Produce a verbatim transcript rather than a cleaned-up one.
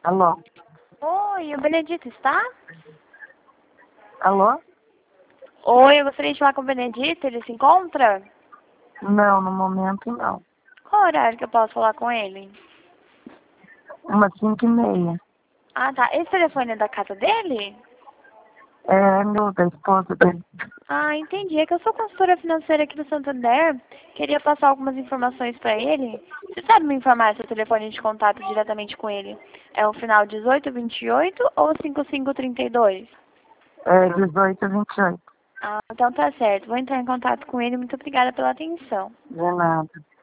Alô? Oi, o Benedito está? Alô? Oi, eu gostaria de falar com o Benedito, ele se encontra? Não, no momento não. Qual horário que eu posso falar com ele? Umas cinco e meia. Ah, tá. Esse telefone é da casa dele? É meu, da esposa dele. Ah, entendi. É que eu sou consultora financeira aqui do Santander. Queria passar algumas informações pra ele. Você sabe me informar se o telefone de contato diretamente com ele é o final dezoito vinte e oito ou cinco cinco trinta e dois? É dezoito, vinte e oito. Ah, então tá certo. Vou entrar em contato com ele. Muito obrigada pela atenção. De nada.